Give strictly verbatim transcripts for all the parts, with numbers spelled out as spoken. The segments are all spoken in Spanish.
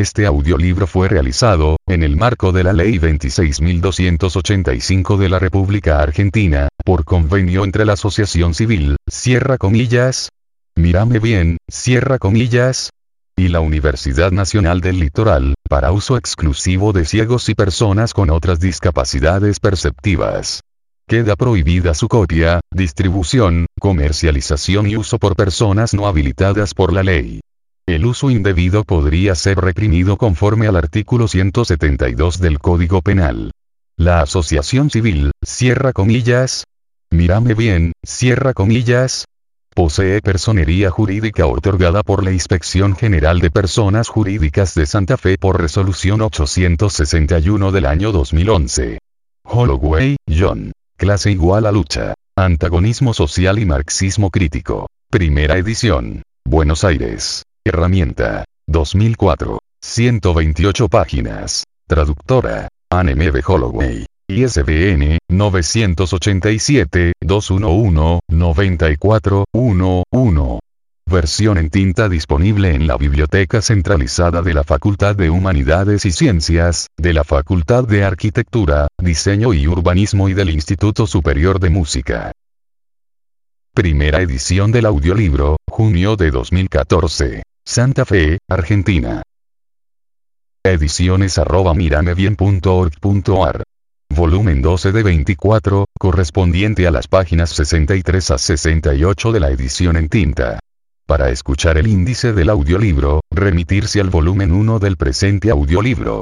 Este audiolibro fue realizado, en el marco de la Ley veintiséis mil doscientos ochenta y cinco de la República Argentina, por convenio entre la Asociación Civil, cierra comillas, Mírame Bien, cierra comillas, y la Universidad Nacional del Litoral, para uso exclusivo de ciegos y personas con otras discapacidades perceptivas. Queda prohibida su copia, distribución, comercialización y uso por personas no habilitadas por la ley. El uso indebido podría ser reprimido conforme al artículo ciento setenta y dos del Código Penal. La Asociación Civil, cierra comillas, Mírame Bien, cierra comillas, posee personería jurídica otorgada por la Inspección General de Personas Jurídicas de Santa Fe por resolución ochocientos sesenta y uno del año dos mil once. Holloway, John. Clase igual a lucha. Antagonismo social y marxismo crítico. Primera edición. Buenos Aires. Herramienta. dos mil cuatro. ciento veintiocho páginas. Traductora. Anne M. B. Holloway. I S B N, novecientos ochenta y siete, doscientos once, noventa y cuatro, once. Versión en tinta disponible en la Biblioteca Centralizada de la Facultad de Humanidades y Ciencias, de la Facultad de Arquitectura, Diseño y Urbanismo y del Instituto Superior de Música. Primera edición del audiolibro, junio de dos mil catorce. Santa Fe, Argentina. Ediciones arroba miramebien punto org punto ar. Volumen doce de veinticuatro, correspondiente a las páginas sesenta y tres a sesenta y ocho de la edición en tinta. Para escuchar el índice del audiolibro, remitirse al volumen uno del presente audiolibro.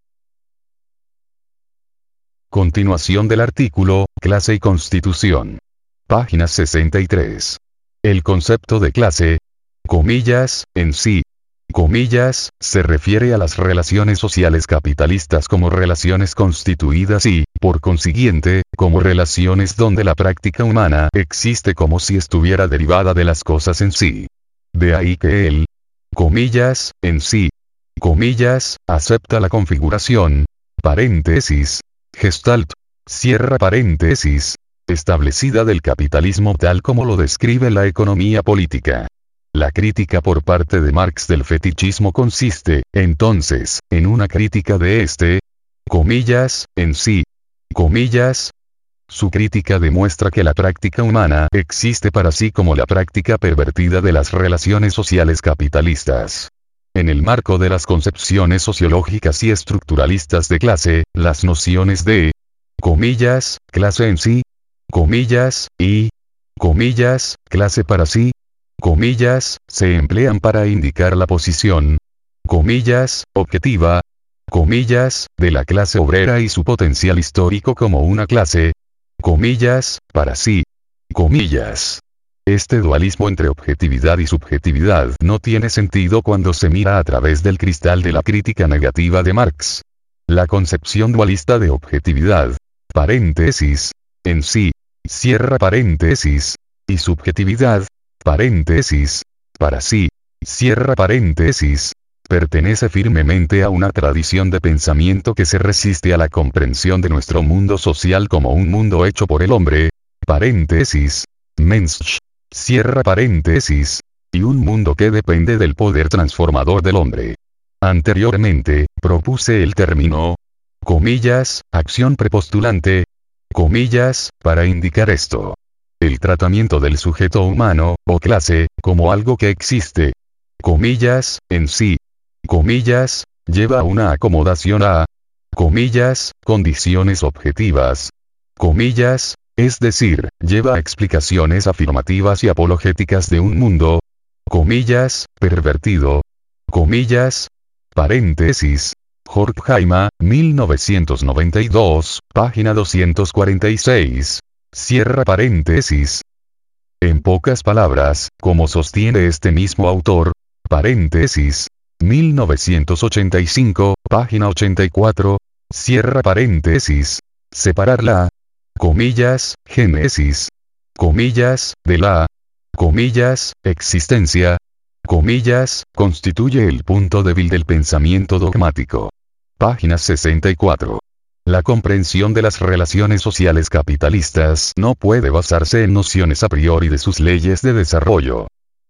Continuación del artículo, Clase y Constitución. Página sesenta y tres. El concepto de clase, comillas, en sí, comillas, se refiere a las relaciones sociales capitalistas como relaciones constituidas y, por consiguiente, como relaciones donde la práctica humana existe como si estuviera derivada de las cosas en sí. De ahí que el, comillas, en sí, comillas, acepta la configuración, paréntesis, gestalt, cierra paréntesis, establecida del capitalismo tal como lo describe la economía política. La crítica por parte de Marx del fetichismo consiste, entonces, en una crítica de este, comillas, en sí, comillas. Su crítica demuestra que la práctica humana existe para sí como la práctica pervertida de las relaciones sociales capitalistas. En el marco de las concepciones sociológicas y estructuralistas de clase, las nociones de, comillas, clase en sí, comillas, y, comillas, clase para sí, comillas, se emplean para indicar la posición, comillas, objetiva, comillas, de la clase obrera y su potencial histórico como una clase, comillas, para sí, comillas. Este dualismo entre objetividad y subjetividad no tiene sentido cuando se mira a través del cristal de la crítica negativa de Marx. La concepción dualista de objetividad, paréntesis, en sí, cierra paréntesis, y subjetividad, paréntesis, para sí, cierra paréntesis, pertenece firmemente a una tradición de pensamiento que se resiste a la comprensión de nuestro mundo social como un mundo hecho por el hombre, paréntesis, Mensch, cierra paréntesis, y un mundo que depende del poder transformador del hombre. Anteriormente, propuse el término, comillas, acción prepostulante, comillas, para indicar esto. El tratamiento del sujeto humano, o clase, como algo que existe, comillas, en sí, comillas, lleva a una acomodación a, comillas, condiciones objetivas, comillas, es decir, lleva a explicaciones afirmativas y apologéticas de un mundo, comillas, pervertido, comillas, paréntesis, Horkheimer, mil novecientos noventa y dos, página doscientos cuarenta y seis. Cierra paréntesis. En pocas palabras, como sostiene este mismo autor, paréntesis, mil novecientos ochenta y cinco, página ochenta y cuatro, cierra paréntesis, separar la, comillas, génesis, comillas, de la, comillas, existencia, comillas, constituye el punto débil del pensamiento dogmático. Página sesenta y cuatro. La comprensión de las relaciones sociales capitalistas no puede basarse en nociones a priori de sus leyes de desarrollo.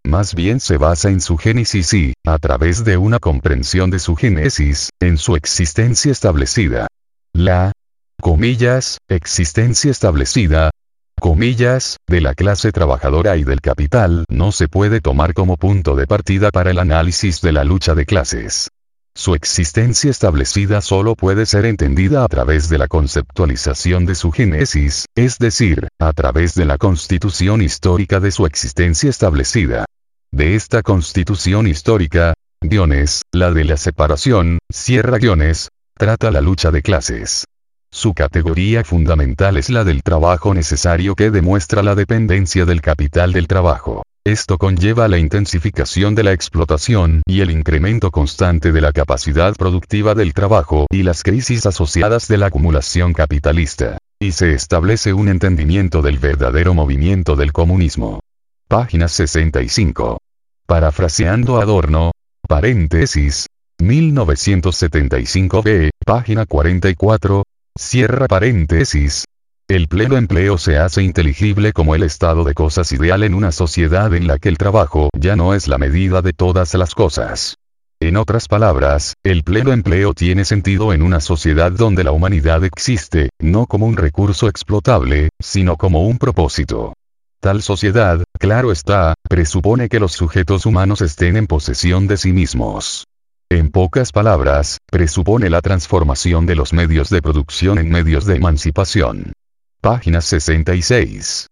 Más bien se basa en su génesis y, a través de una comprensión de su génesis, en su existencia establecida. La, comillas, existencia establecida, comillas, de la clase trabajadora y del capital no se puede tomar como punto de partida para el análisis de la lucha de clases. Su existencia establecida solo puede ser entendida a través de la conceptualización de su génesis, es decir, a través de la constitución histórica de su existencia establecida. De esta constitución histórica, guiones, la de la separación, cierra guiones, trata la lucha de clases. Su categoría fundamental es la del trabajo necesario que demuestra la dependencia del capital del trabajo. Esto conlleva la intensificación de la explotación y el incremento constante de la capacidad productiva del trabajo y las crisis asociadas de la acumulación capitalista. Y se establece un entendimiento del verdadero movimiento del comunismo. Página sesenta y cinco. Parafraseando Adorno, paréntesis, mil novecientos setenta y cinco b, página cuarenta y cuatro, cierra paréntesis. El pleno empleo se hace inteligible como el estado de cosas ideal en una sociedad en la que el trabajo ya no es la medida de todas las cosas. En otras palabras, el pleno empleo tiene sentido en una sociedad donde la humanidad existe, no como un recurso explotable, sino como un propósito. Tal sociedad, claro está, presupone que los sujetos humanos estén en posesión de sí mismos. En pocas palabras, presupone la transformación de los medios de producción en medios de emancipación. Página sesenta y seis.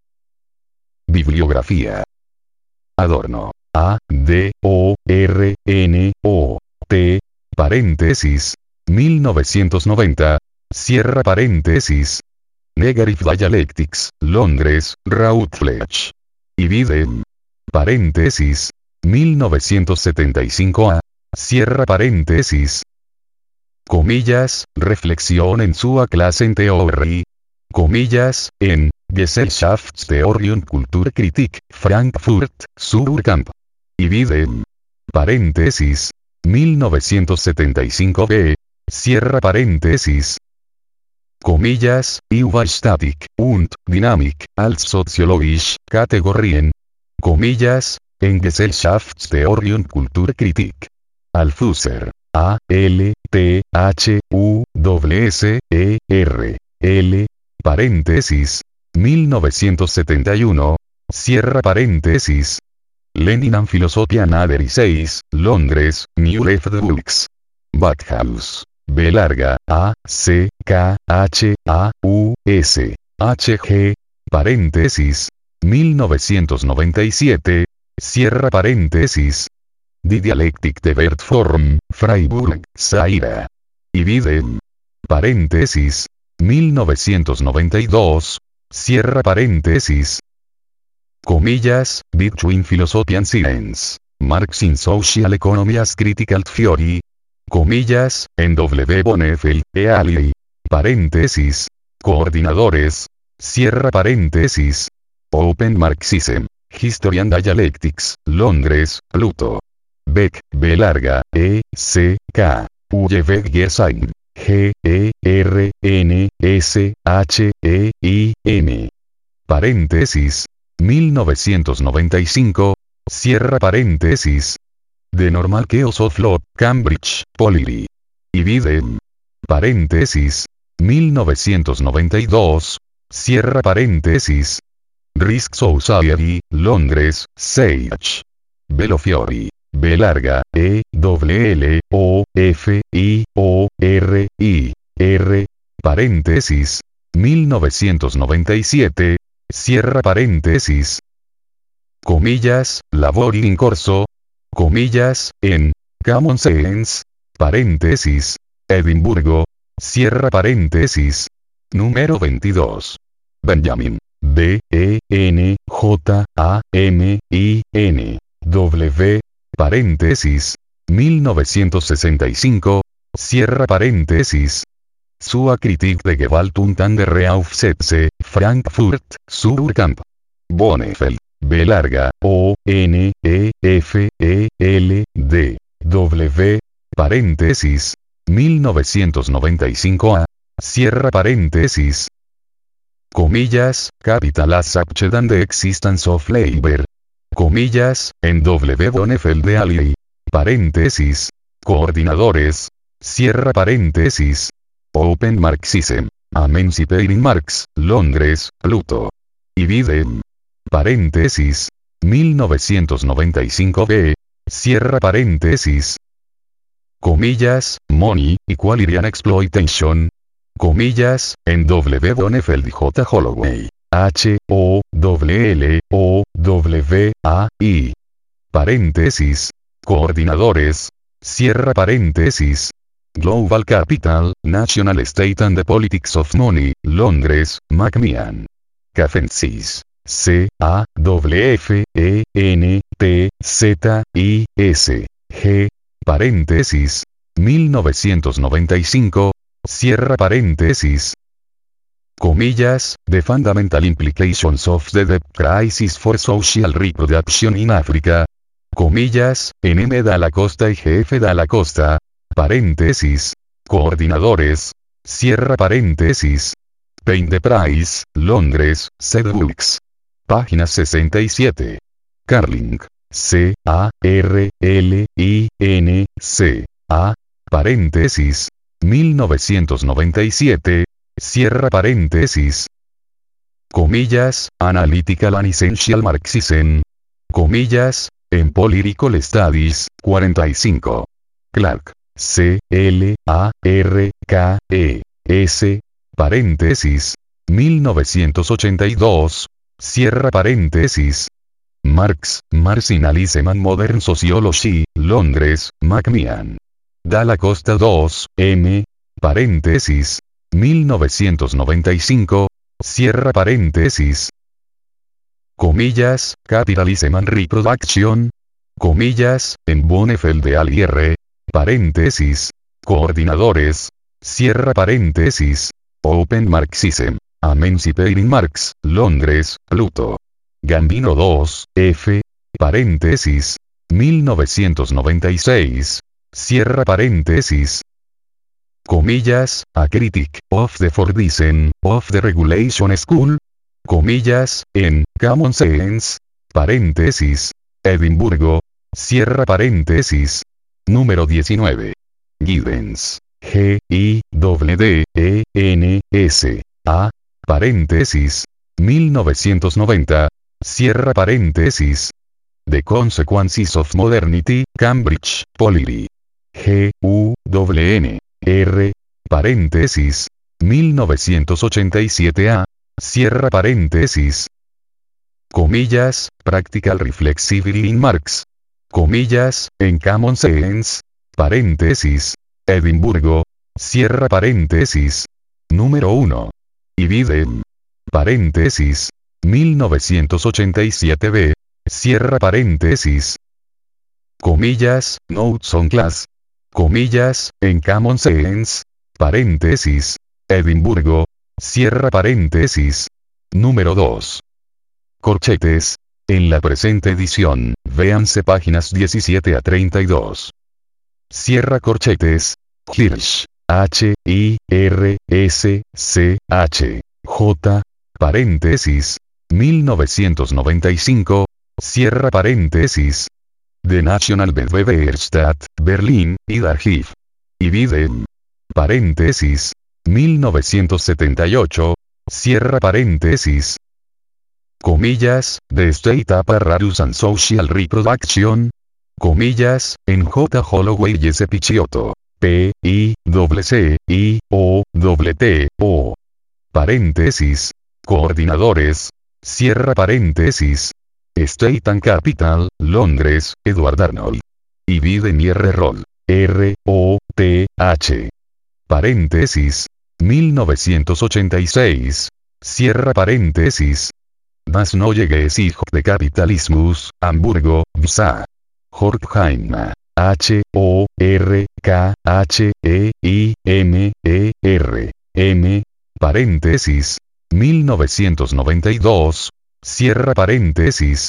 Bibliografía. Adorno. A, D, O, R, N, O, T, paréntesis, mil novecientos noventa, cierra paréntesis. Negative Dialectics, Londres, Routledge. Ibidem. Paréntesis, mil novecientos setenta y cinco A, cierra paréntesis. Comillas, reflexión en Sua Klassentheorie. Comillas, en Gesellschaftstheorie und Kulturkritik, Frankfurt, Surkamp. Ibidem. Paréntesis, mil novecientos setenta y cinco b, cierra paréntesis. Comillas, Über Statik und Dynamik, als soziologische Kategorien. Comillas, en Gesellschaftstheorie und Kulturkritik. Althusser. A, L, T, H, U, S, E, R, L. Paréntesis, mil novecientos setenta y uno, cierra paréntesis. Lenin and Philosophian seis, Londres, New Left Books. Backhaus. B larga, A, C, K, H, A, U, S, H, G, paréntesis, mil novecientos noventa y siete, cierra paréntesis. Die Dialektik der Wertform, Freiburg, Zaira. Ibidem. Paréntesis. mil novecientos noventa y dos, cierra paréntesis. Comillas, Between Philosophy and Science, Marx in Social Economy as Critical Theory. Comillas, en W. Bonnefeld, e al. Paréntesis. Coordinadores. Cierra paréntesis. Open Marxism, History and Dialectics, Londres, Pluto. Beck, B larga, E, C, K, U, V, Gesheim. G, E, R, N, S, H, E, I, M. Paréntesis. mil novecientos noventa y cinco, cierra paréntesis. The Normal Chaos of Law, Cambridge, Polity. Ibidem. Paréntesis. mil novecientos noventa y dos, cierra paréntesis. Risk Society, Londres, Sage. Belofiori. B larga, E, W, L, O, F, I, O, R, I, R, paréntesis, mil novecientos noventa y siete, cierra paréntesis. Comillas, Lavori in corso. Comillas, en Common Sense, paréntesis, Edimburgo, cierra paréntesis. Número veintidós. Benjamin. B, E, N, J, A, M, I, N, W, paréntesis, mil novecientos sesenta y cinco, cierra paréntesis. Sua Kritik de Gewalt und andere Aufsätze, Frankfurt, Surkamp. Bonnefeld. B larga, O, N, E, F, E, L, D, W, paréntesis, mil novecientos noventa y cinco A, cierra paréntesis. Comillas, Capital as Accepted and the Existence of Labor. comillas, en W. Bonnefeld de Ali, paréntesis, coordinadores, cierra paréntesis, Open Marxism, Emancipating Marx, Londres, Pluto. Y Biden, paréntesis, mil novecientos noventa y cinco b, cierra paréntesis, comillas, Money, Equality and Exploitation, comillas, en W. Bonnefeld J. Holloway, H, O, W, L, O, W, A, I, paréntesis, coordinadores, cierra paréntesis, Global Capital, National State and the Politics of Money, Londres, Macmillan. Cafensis. C, A, W, F, E, N, T, Z, I, S, G, paréntesis, mil novecientos noventa y cinco, cierra paréntesis, comillas, The Fundamental Implications of the Debt Crisis for Social Reproduction in Africa, comillas, N M da la Costa y G F da la Costa, paréntesis, coordinadores, cierra paréntesis, Payne de Price, Londres, Zed Books. Página sesenta y siete. Carling. C, A, R, L, I, N, C, A, paréntesis, mil novecientos noventa y siete, cierra paréntesis, comillas, Analytical and Essential Marxism, comillas, en Political Studies, cuarenta y cinco. Clark. C, L, A, R, K, E, S, paréntesis, mil novecientos ochenta y dos, cierra paréntesis, Marx, Marginalism and Modern Sociology, Londres, Macmillan. Da la Costa dos, M, paréntesis, mil novecientos noventa y cinco, cierra paréntesis, comillas, Capitalism and Reproduction, comillas, en Bonnefeld de Ali R, paréntesis, coordinadores, cierra paréntesis, Open Marxism, Emancipating Marx, Londres, Pluto. Gambino dos, F, paréntesis, mil novecientos noventa y seis, cierra paréntesis, comillas, A Critic of the Fordism of the Regulation School, comillas, en Common Sense, paréntesis, Edimburgo, cierra paréntesis, número diecinueve. Giddens, G, I, W, D, E, N, S, A, paréntesis, mil novecientos noventa, cierra paréntesis, The Consequences of Modernity, Cambridge, Polity. G, U, W, N, R, paréntesis, mil novecientos ochenta y siete A, cierra paréntesis, comillas, Practical Reflexivity in Marx, comillas, en Common Sense, paréntesis, Edimburgo, cierra paréntesis, número uno. Y Biden, paréntesis, mil novecientos ochenta y siete B, cierra paréntesis, comillas, Notes on Class, comillas, en Common Sense, paréntesis, Edimburgo, cierra paréntesis, número dos. Corchetes. En la presente edición, véanse páginas diecisiete a treinta y dos. Cierra corchetes. Hirsch. H, I, R, S, C, H, J, paréntesis, mil novecientos noventa y cinco, cierra paréntesis, The National Werkstatt, Berlín, Ida Archiv. Y Biden, paréntesis, mil novecientos setenta y ocho, cierra paréntesis, comillas, The State Apparatus and Social Reproduction, comillas, en J. Holloway y S. Picciotto. P, I, W, C, I, O, W, T, O. Paréntesis. Coordinadores. Cierra paréntesis. State and Capital, Londres, Edward Arnold. Y Biden y R. Roll. R, O, T, H. Paréntesis. mil novecientos ochenta y seis. Cierra paréntesis. Das neue Gesicht de Kapitalismus, Hamburgo, B S A. Horkheim. H, O, R, K, H, E, I, M, E, R, M, paréntesis, mil novecientos noventa y dos, cierra paréntesis,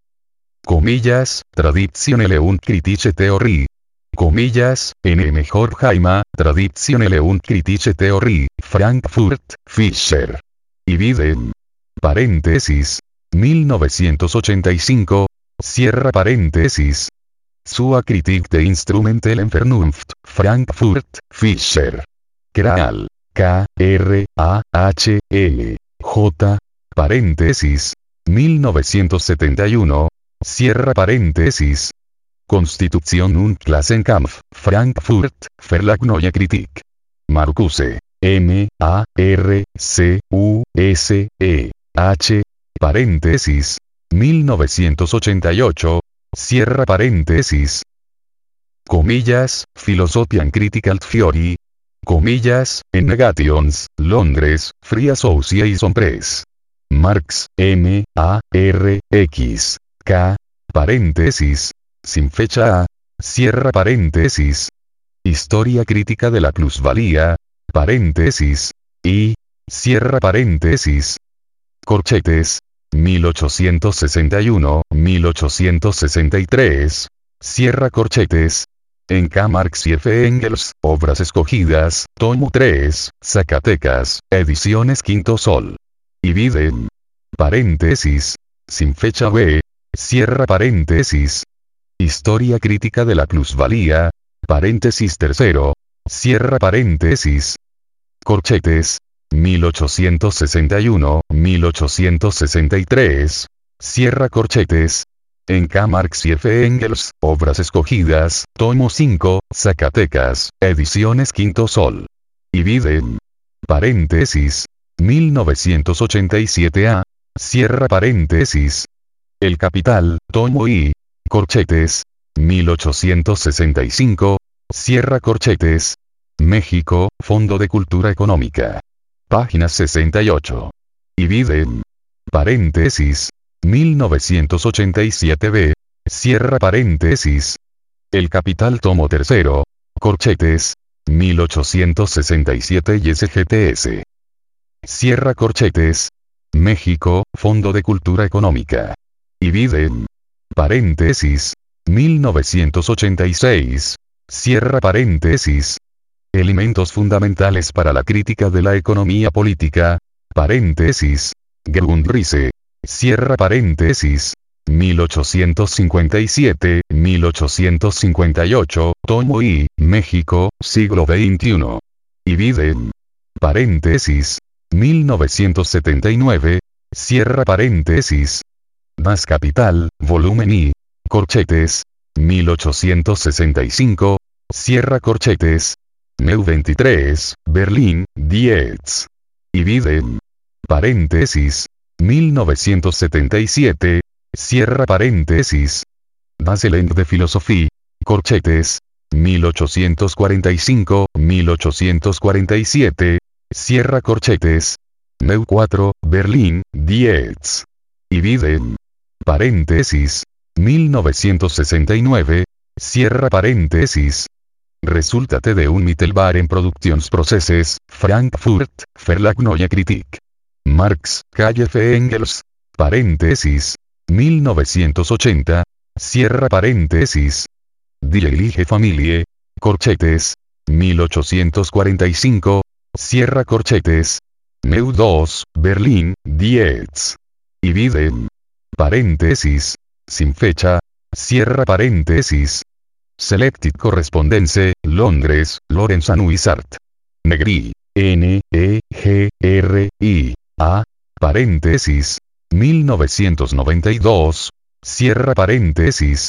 comillas, Traditionelle und kritische Theorie, comillas, N M. Horkheim, Traditionelle und kritische Theorie, Frankfurt, Fischer. Y Biden, paréntesis, mil novecientos ochenta y cinco, cierra paréntesis. Zur Kritik der instrumentellen Vernunft, Frankfurt, Fischer. Kral. K, R, A, H, L, J, paréntesis, mil novecientos setenta y uno, cierra paréntesis. Constitution und Klassenkampf, Frankfurt, Verlag Neue Kritik. Marcuse. M, A, R, C, U, S, E, H, paréntesis, mil novecientos ochenta y ocho, cierra paréntesis. Comillas, Philosophian Critical Theory. Comillas, en Negations, Londres, Free Association Press. Marx, M, A, R, X, K, paréntesis, sin fecha A, cierra paréntesis. Historia crítica de la plusvalía, paréntesis, y, cierra paréntesis. Corchetes, mil ochocientos sesenta y uno a mil ochocientos sesenta y tres, cierra corchetes. En K. Marx y F. Engels, Obras Escogidas, tomo tres, Zacatecas, Ediciones Quinto Sol. Y Biden. Paréntesis. Sin fecha B. Cierra paréntesis. Historia crítica de la plusvalía. Paréntesis tercero. Cierra paréntesis. Corchetes. mil ochocientos sesenta y uno a mil ochocientos sesenta y tres. Cierra corchetes. En K. Marx y F. Engels, Obras Escogidas, tomo cinco, Zacatecas, Ediciones Quinto Sol. Y Biden. Paréntesis. mil novecientos ochenta y siete A. Cierra paréntesis. El Capital, tomo I. Corchetes. mil ochocientos sesenta y cinco. Cierra corchetes. México, Fondo de Cultura Económica. Página sesenta y ocho. Y Biden. Paréntesis. mil novecientos ochenta y siete B. Cierra paréntesis. El Capital tomo tercero. Corchetes. mil ochocientos sesenta y siete y S G T S. Cierra corchetes. México, Fondo de Cultura Económica. Y Biden. Paréntesis. mil novecientos ochenta y seis. Cierra paréntesis. Elementos fundamentales para la crítica de la economía política. Paréntesis. Grundrisse. Cierra paréntesis. mil ochocientos cincuenta y siete a mil ochocientos cincuenta y ocho, tomo I, México, siglo veintiuno. Y Biden. Paréntesis. mil novecientos setenta y nueve. Cierra paréntesis. Das Capital, volumen I. Corchetes. mil ochocientos sesenta y cinco. Cierra corchetes. Meu veintitrés, Berlín, diez. Y Biden. Paréntesis. mil novecientos setenta y siete. Cierra paréntesis. Das Elend de Philosophie. Corchetes. mil ochocientos cuarenta y cinco a mil ochocientos cuarenta y siete. Cierra corchetes. Meu cuatro, Berlín, diez. Y Biden. Paréntesis. mil novecientos sesenta y nueve. Cierra paréntesis. Resúltate de un Mittelbar en Produktionsprozesses, Frankfurt, Verlag Neue Kritik. Marx, K. F. Engels. Paréntesis. mil novecientos ochenta. Cierra paréntesis. Die Elige Familie. Corchetes. mil ochocientos cuarenta y cinco. Cierra corchetes. Meu dos, Berlín, diez. Y Biden. Paréntesis. Sin fecha. Cierra paréntesis. Selected Correspondence, Londres, Lawrence and Wishart. Negri. N, E, G, R, I, A. Paréntesis. mil novecientos noventa y dos. Cierra paréntesis.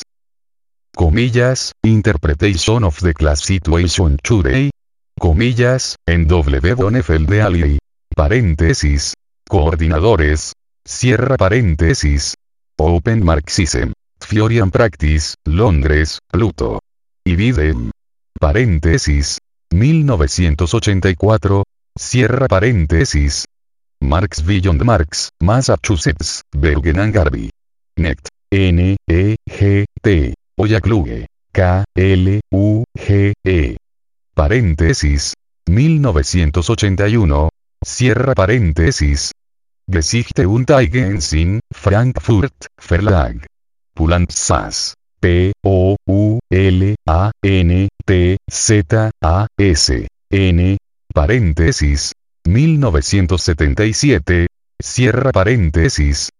Comillas, Interpretation of the Class Situation Today. Comillas, en W. Donefeld de Ali. Paréntesis. Coordinadores. Cierra paréntesis. Open Marxism. Theory and Practice, Londres, Pluto. Y Biden. Paréntesis. mil novecientos ochenta y cuatro. Cierra paréntesis. Marx Beyond Marx, Massachusetts, Bergen and Garvey. Net. N, E, G, T. Oyakluge. K, L, U, G, E. Paréntesis. mil novecientos ochenta y uno. Cierra paréntesis. Geschichte und Eigensinn, Frankfurt, Verlag. Pulantzas. P, O, U, L, A, N, T, Z, A, S, N. Paréntesis. mil novecientos setenta y siete. Cierra paréntesis.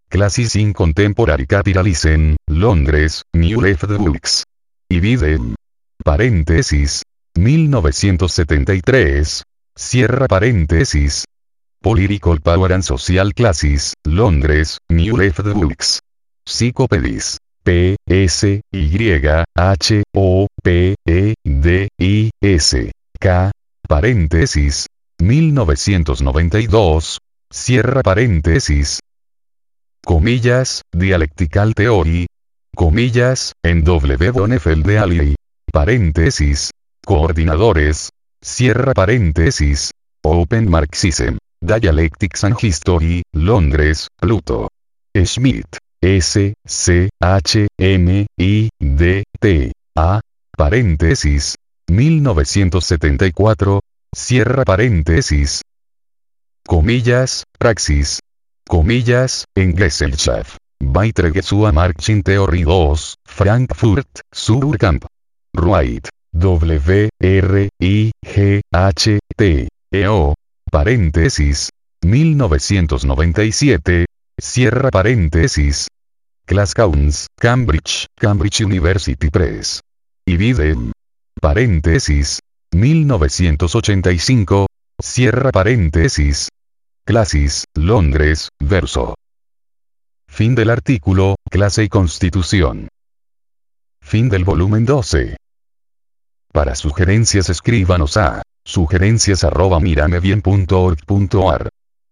Classes in Contemporary Capitalism, Londres, New Left Books. Ibidem. Paréntesis. mil novecientos setenta y tres. Cierra paréntesis. Political Power and Social Classes, Londres, New Left Books. Psychopedis. P, S, Y, H, O, P, E, D, I, S. K. Paréntesis. mil novecientos noventa y dos. Cierra paréntesis. Comillas, Dialectical Theory. Comillas, en W. Donefeld de Ali. Paréntesis. Coordinadores. Cierra paréntesis. Open Marxism. Dialectics and History, Londres, Pluto. Schmidt. S, C, H, M, I, D, T. A. Paréntesis. mil novecientos setenta y cuatro. Cierra paréntesis. Comillas, Praxis. Comillas, en Gesellschaft. Beitrage Marching Theory dos, Frankfurt, Surkamp. Wright. W, R, I, G, H, T, E, O. Paréntesis. mil novecientos noventa y siete. Cierra paréntesis. Class Counts, Cambridge, Cambridge University Press. Ibidem. Paréntesis. mil novecientos ochenta y cinco. Cierra paréntesis. Classes, Londres, verso. Fin del artículo, Clase y Constitución. Fin del volumen doce. Para sugerencias escríbanos a sugerencias arroba miramebien punto org punto ar.